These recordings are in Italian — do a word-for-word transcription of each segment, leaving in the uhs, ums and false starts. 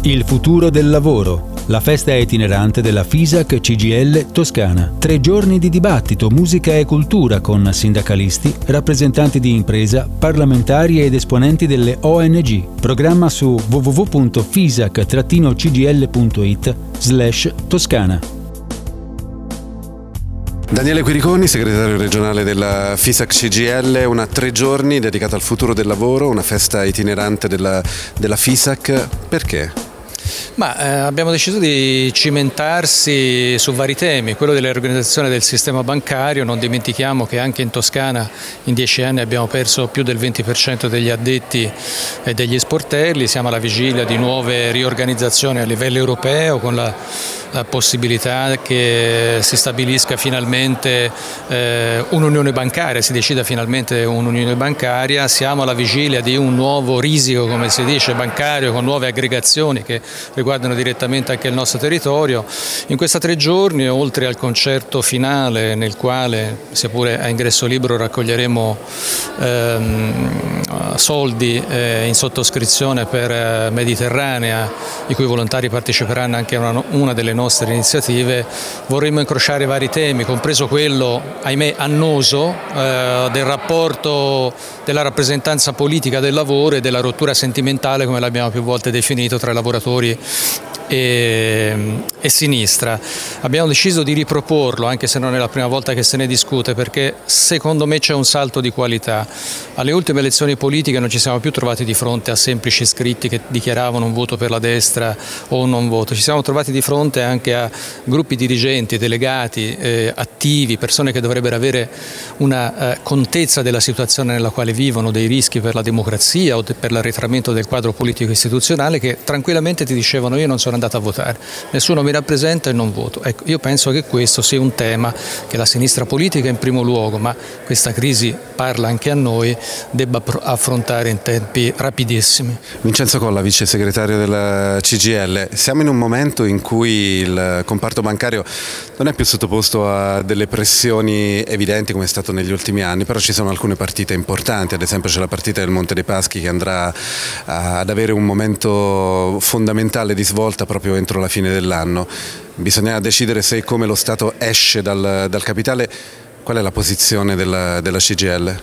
Il futuro del lavoro, la festa itinerante della FISAC C G I L Toscana. Tre giorni di dibattito, musica e cultura con sindacalisti, rappresentanti di impresa, parlamentari ed esponenti delle O N G. Programma su w w w punto fisac trattino c g l punto i t slash toscana. Daniele Quiriconi, segretario regionale della FISAC C G I L, una tre giorni dedicata al futuro del lavoro, una festa itinerante della, della FISAC. Perché? Ma eh, abbiamo deciso di cimentarsi su vari temi, quello della riorganizzazione del sistema bancario. Non dimentichiamo che anche in Toscana in dieci anni abbiamo perso più del venti per cento degli addetti e degli sportelli, siamo alla vigilia di nuove riorganizzazioni a livello europeo con la, la possibilità che si stabilisca finalmente eh, un'unione bancaria, si decida finalmente un'unione bancaria, siamo alla vigilia di un nuovo risico, come si dice, bancario con nuove aggregazioni che riguardano direttamente anche il nostro territorio. In questi tre giorni, oltre al concerto finale nel quale, seppure a ingresso libero, raccoglieremo ehm, soldi eh, in sottoscrizione per eh, Mediterranea, i cui volontari parteciperanno anche a una, una delle nostre iniziative, vorremmo incrociare vari temi, compreso quello, ahimè, annoso eh, del rapporto della rappresentanza politica del lavoro e della rottura sentimentale, come l'abbiamo più volte definito, tra lavoratori E, e sinistra. Abbiamo deciso di riproporlo, anche se non è la prima volta che se ne discute, perché secondo me c'è un salto di qualità. Alle ultime elezioni politiche non ci siamo più trovati di fronte a semplici scritti che dichiaravano un voto per la destra o un non voto, ci siamo trovati di fronte anche a gruppi dirigenti, delegati, eh, attivi, persone che dovrebbero avere una eh, contezza della situazione nella quale vivono, dei rischi per la democrazia o de- per l'arretramento del quadro politico istituzionale, che tranquillamente ti dicevano: io non sono andato a votare, nessuno mi rappresenta e non voto. Ecco, io penso che questo sia un tema che la sinistra politica in primo luogo, ma questa crisi parla anche a noi, debba affrontare in tempi rapidissimi. Vincenzo Colla, vice segretario della C G I L, siamo in un momento in cui il comparto bancario non è più sottoposto a delle pressioni evidenti come è stato negli ultimi anni, però ci sono alcune partite importanti, ad esempio c'è la partita del Monte dei Paschi che andrà ad avere un momento fondamentale di svolta proprio entro la fine dell'anno. Bisogna decidere se e come lo Stato esce dal, dal capitale. Qual è la posizione della, della C G I L?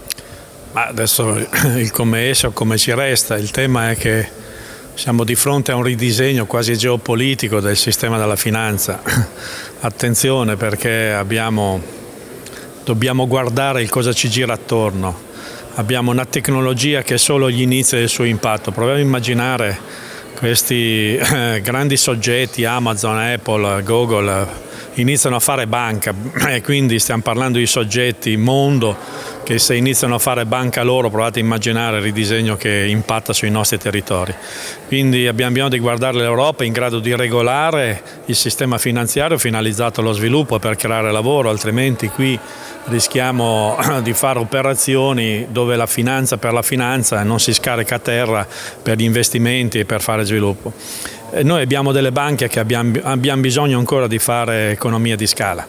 Ma adesso il come esce o come ci resta, il tema è che siamo di fronte a un ridisegno quasi geopolitico del sistema della finanza. Attenzione, perché abbiamo, dobbiamo guardare il cosa ci gira attorno. Abbiamo una tecnologia che è solo gli inizi del suo impatto. Proviamo a immaginare questi eh, grandi soggetti, Amazon, Apple, Google, iniziano a fare banca e quindi stiamo parlando di soggetti mondo che se iniziano a fare banca loro, provate a immaginare il ridisegno che impatta sui nostri territori. Quindi abbiamo bisogno di guardare l'Europa in grado di regolare il sistema finanziario finalizzato allo sviluppo per creare lavoro, altrimenti qui rischiamo di fare operazioni dove la finanza per la finanza non si scarica a terra per gli investimenti e per fare sviluppo. E noi abbiamo delle banche che abbiamo, abbiamo bisogno ancora di fare economia di scala.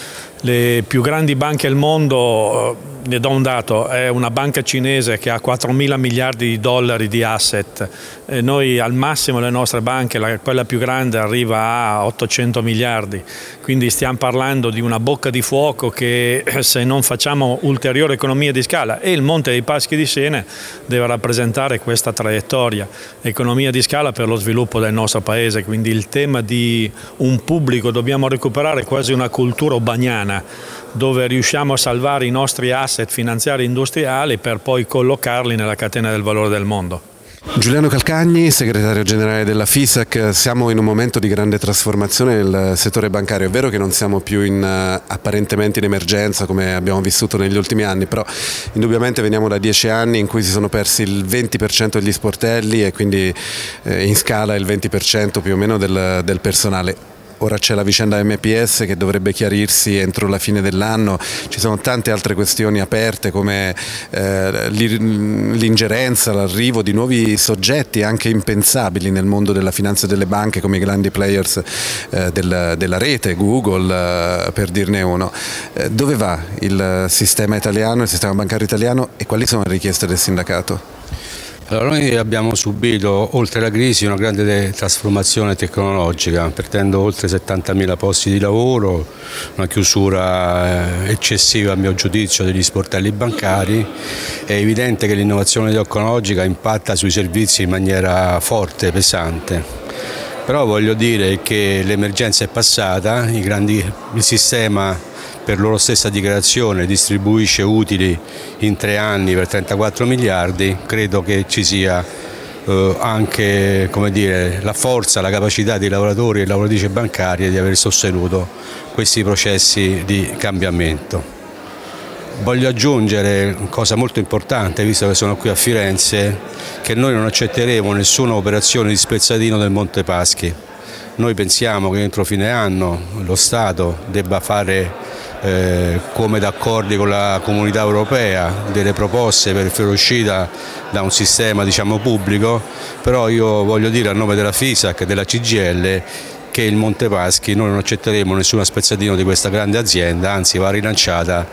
Le più grandi banche al mondo, ne do un dato, è una banca cinese che ha quattromila miliardi di dollari di asset. E noi al massimo le nostre banche, la, quella più grande arriva a ottocento miliardi, quindi stiamo parlando di una bocca di fuoco che se non facciamo ulteriore economia di scala, e il Monte dei Paschi di Siena deve rappresentare questa traiettoria, economia di scala per lo sviluppo del nostro paese. Quindi il tema di un pubblico, dobbiamo recuperare quasi una cultura obagnana dove riusciamo a salvare i nostri asset finanziari e industriali per poi collocarli nella catena del valore del mondo. Giuliano Calcagni, segretario generale della FISAC, siamo in un momento di grande trasformazione nel settore bancario. È vero che non siamo più in, uh, apparentemente in emergenza come abbiamo vissuto negli ultimi anni, però indubbiamente veniamo da dieci anni in cui si sono persi il venti per cento degli sportelli e quindi eh, in scala il venti per cento più o meno del, del personale. Ora c'è la vicenda M P S che dovrebbe chiarirsi entro la fine dell'anno, ci sono tante altre questioni aperte come eh, l'ingerenza, l'arrivo di nuovi soggetti anche impensabili nel mondo della finanza e delle banche come i grandi players eh, del, della rete, Google eh, per dirne uno. Eh, dove va il sistema italiano, il sistema bancario italiano e quali sono le richieste del sindacato? Allora, noi abbiamo subito, oltre alla crisi, una grande trasformazione tecnologica, perdendo oltre settantamila posti di lavoro, una chiusura eccessiva a mio giudizio degli sportelli bancari. È evidente che l'innovazione tecnologica impatta sui servizi in maniera forte, pesante. Però voglio dire che l'emergenza è passata, i grandi, il sistema per loro stessa dichiarazione distribuisce utili in tre anni per trentaquattro miliardi, credo che ci sia eh, anche, come dire, la forza, la capacità dei lavoratori e lavoratrici bancarie di aver sostenuto questi processi di cambiamento. Voglio aggiungere una cosa molto importante, visto che sono qui a Firenze, che noi non accetteremo nessuna operazione di spezzatino del Monte Paschi. Noi pensiamo che entro fine anno lo Stato debba fare Eh, come d'accordi con la Comunità Europea, delle proposte per fuoriuscita da un sistema, diciamo, pubblico, però io voglio dire a nome della FISAC e della C G I L che il Monte Paschi noi non accetteremo nessuno spezzatino di questa grande azienda, anzi va rilanciata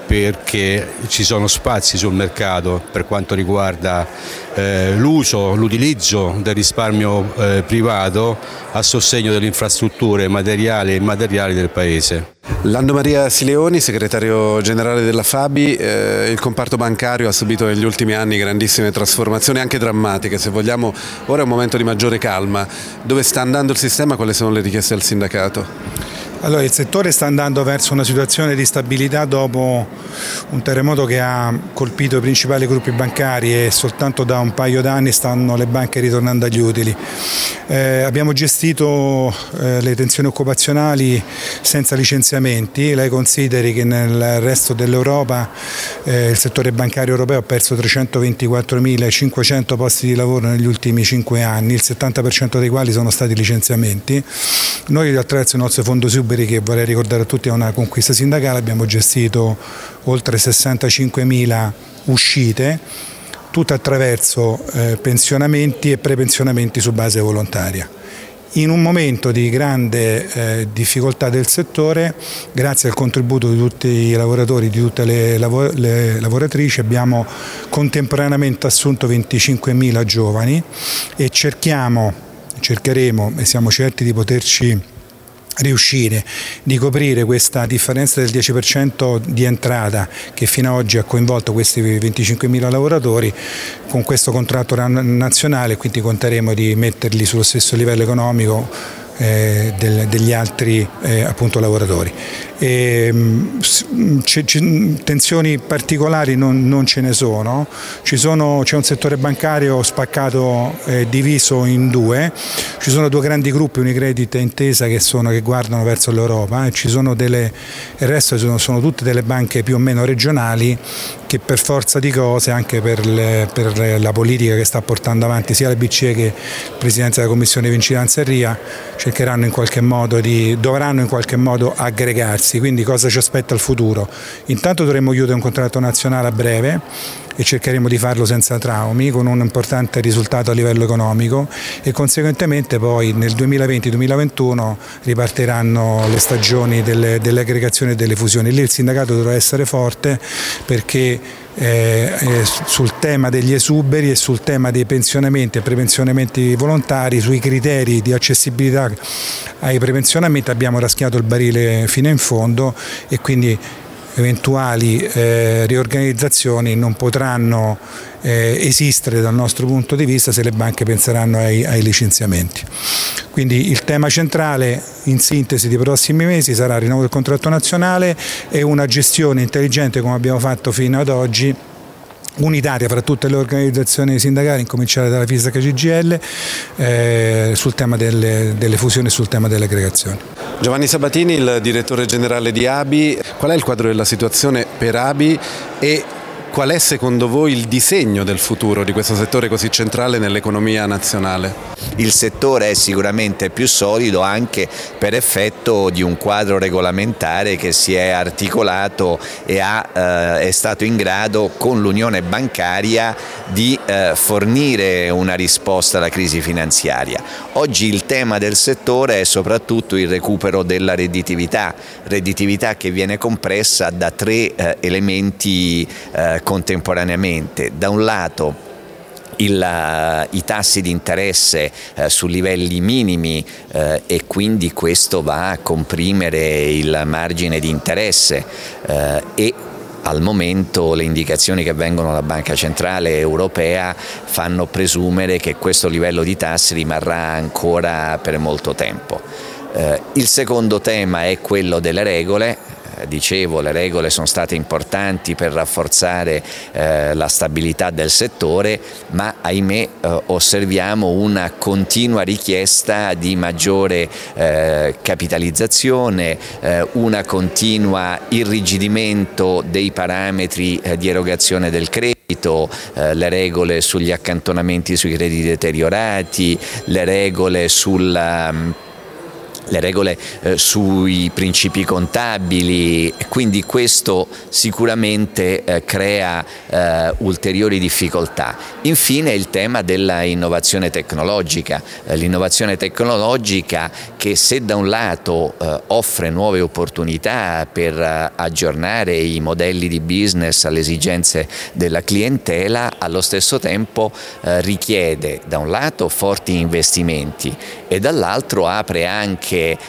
perché ci sono spazi sul mercato per quanto riguarda eh, l'uso, l'utilizzo del risparmio eh, privato a sostegno delle infrastrutture materiali e immateriali del Paese. Lando Maria Sileoni, segretario generale della Fabi, eh, il comparto bancario ha subito negli ultimi anni grandissime trasformazioni, anche drammatiche se vogliamo. Ora è un momento di maggiore calma. Dove sta andando il sistema? Quali sono le richieste al sindacato? Allora, il settore sta andando verso una situazione di stabilità dopo un terremoto che ha colpito i principali gruppi bancari e soltanto da un paio d'anni stanno le banche ritornando agli utili. Eh, abbiamo gestito eh, le tensioni occupazionali senza licenziamenti. Lei consideri che nel resto dell'Europa eh, il settore bancario europeo ha perso trecentoventiquattromilacinquecento posti di lavoro negli ultimi cinque anni, il settanta per cento dei quali sono stati licenziamenti. Noi attraverso il nostro fondo Suberi, che vorrei ricordare a tutti è una conquista sindacale, abbiamo gestito oltre sessantacinquemila uscite, tutte attraverso eh, pensionamenti e prepensionamenti su base volontaria. In un momento di grande eh, difficoltà del settore, grazie al contributo di tutti i lavoratori, di tutte le, lav- le lavoratrici, abbiamo contemporaneamente assunto venticinquemila giovani e cerchiamo, cercheremo e siamo certi di poterci riuscire di coprire questa differenza del dieci per cento di entrata che fino ad oggi ha coinvolto questi venticinquemila lavoratori con questo contratto nazionale, quindi conteremo di metterli sullo stesso livello economico eh, del, degli altri eh, appunto lavoratori. E, c- c- tensioni particolari non, non ce ne sono, Ci sono c'è un settore bancario spaccato, eh, diviso in due, ci sono due grandi gruppi, Unicredit e Intesa, che, sono, che guardano verso l'Europa, e ci sono delle, il resto sono, sono tutte delle banche più o meno regionali che per forza di cose, anche per, le, per la politica che sta portando avanti sia la B C E che il Presidente della Commissione Vicinanza Enria, cercheranno in qualche modo di, dovranno in qualche modo aggregarsi. Quindi cosa ci aspetta il futuro? Intanto dovremo chiudere un contratto nazionale a breve e cercheremo di farlo senza traumi, con un importante risultato a livello economico, e conseguentemente poi nel duemilaventi duemilaventuno ripartiranno le stagioni delle, delle aggregazioni e delle fusioni. Lì il sindacato dovrà essere forte perché eh, eh, sul tema degli esuberi e sul tema dei pensionamenti e prepensionamenti volontari, sui criteri di accessibilità ai prepensionamenti abbiamo raschiato il barile fino in fondo, e quindi eventuali eh, riorganizzazioni non potranno eh, esistere dal nostro punto di vista se le banche penseranno ai, ai licenziamenti. Quindi il tema centrale in sintesi dei prossimi mesi sarà il rinnovo del contratto nazionale e una gestione intelligente, come abbiamo fatto fino ad oggi, unitaria fra tutte le organizzazioni sindacali, incominciare dalla FISAC C G I L, eh, sul tema delle, delle fusioni e sul tema delle aggregazioni. Giovanni Sabatini, il direttore generale di A B I, qual è il quadro della situazione per A B I e qual è secondo voi il disegno del futuro di questo settore così centrale nell'economia nazionale? Il settore è sicuramente più solido anche per effetto di un quadro regolamentare che si è articolato e ha, eh, è stato in grado con l'unione bancaria di eh, fornire una risposta alla crisi finanziaria. Oggi il tema del settore è soprattutto il recupero della redditività, redditività che viene compressa da tre eh, elementi eh, contemporaneamente. Da un lato Il, uh, i tassi di interesse uh, su livelli minimi uh, e quindi questo va a comprimere il margine di interesse uh, e al momento le indicazioni che vengono dalla Banca Centrale Europea fanno presumere che questo livello di tassi rimarrà ancora per molto tempo. Uh, il secondo tema è quello delle regole. Dicevo, le regole sono state importanti per rafforzare eh, la stabilità del settore, ma ahimè eh, osserviamo una continua richiesta di maggiore eh, capitalizzazione, eh, una continua irrigidimento dei parametri eh, di erogazione del credito, eh, le regole sugli accantonamenti sui crediti deteriorati, le regole sul le regole eh, sui principi contabili, quindi questo sicuramente eh, crea eh, ulteriori difficoltà. Infine il tema della innovazione tecnologica, eh, l'innovazione tecnologica che se da un lato eh, offre nuove opportunità per eh, aggiornare i modelli di business alle esigenze della clientela, allo stesso tempo eh, richiede da un lato forti investimenti e dall'altro apre anche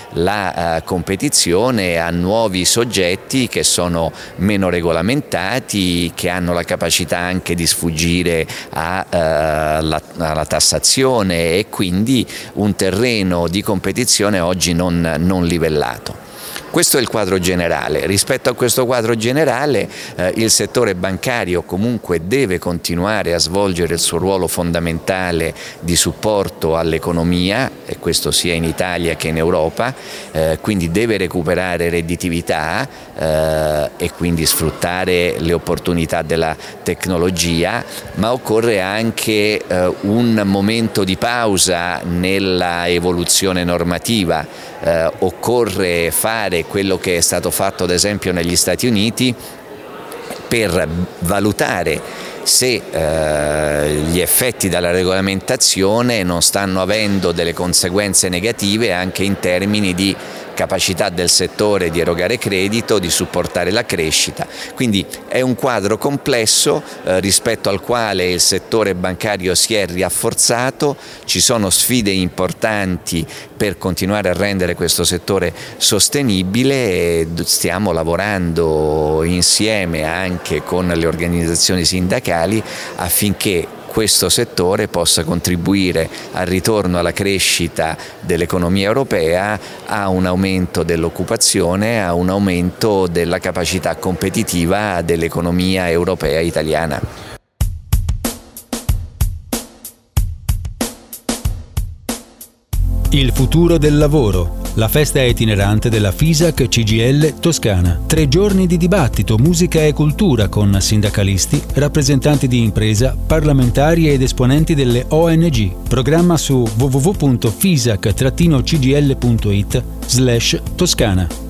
la uh, competizione a nuovi soggetti che sono meno regolamentati, che hanno la capacità anche di sfuggire a, uh, la, alla tassazione e quindi un terreno di competizione oggi non, non livellato. Questo è il quadro generale. Rispetto a questo quadro generale eh, il settore bancario comunque deve continuare a svolgere il suo ruolo fondamentale di supporto all'economia, e questo sia in Italia che in Europa, eh, quindi deve recuperare redditività eh, e quindi sfruttare le opportunità della tecnologia, ma occorre anche eh, un momento di pausa nella evoluzione normativa, eh, occorre fare quello che è stato fatto ad esempio negli Stati Uniti per valutare se eh, gli effetti della regolamentazione non stanno avendo delle conseguenze negative anche in termini di capacità del settore di erogare credito, di supportare la crescita. Quindi è un quadro complesso eh, rispetto al quale il settore bancario si è rafforzato, ci sono sfide importanti per continuare a rendere questo settore sostenibile e stiamo lavorando insieme anche con le organizzazioni sindacali affinché questo settore possa contribuire al ritorno alla crescita dell'economia europea, a un aumento dell'occupazione, a un aumento della capacità competitiva dell'economia europea e italiana. Il futuro del lavoro. La festa itinerante della FISAC C G I L Toscana. Tre giorni di dibattito, musica e cultura con sindacalisti, rappresentanti di impresa, parlamentari ed esponenti delle O N G. Programma su w w w punto fisac trattino c g i l punto i t slash toscana.